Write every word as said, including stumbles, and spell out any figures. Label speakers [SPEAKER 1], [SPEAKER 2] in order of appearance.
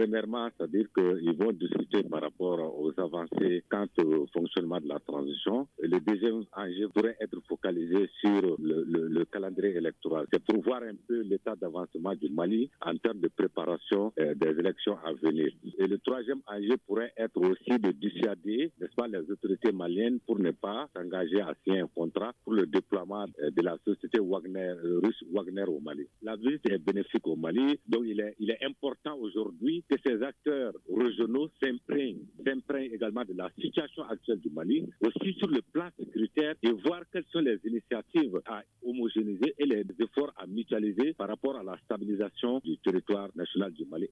[SPEAKER 1] Premièrement, c'est-à-dire qu'ils vont discuter par rapport aux avancées quant au fonctionnement de la transition. Et le deuxième enjeu pourrait être focalisé sur le, le, le calendrier électoral. C'est pour voir un peu l'état d'avancement du Mali en termes de préparation euh, des élections à venir. Et le troisième enjeu pourrait être aussi de dissuader, n'est-ce pas, les autorités maliennes pour ne pas s'engager à signer un contrat pour le déploiement euh, de la société Wagner, euh, russe Wagner au Mali. La visite est bénéfique au Mali, donc il est, il est important aujourd'hui que ces acteurs régionaux s'imprègnent, s'imprègnent également de la situation actuelle du Mali, aussi sur le plan sécuritaire et voir quelles sont les initiatives à homogénéiser et les efforts à mutualiser par rapport à la stabilisation du territoire national du Mali.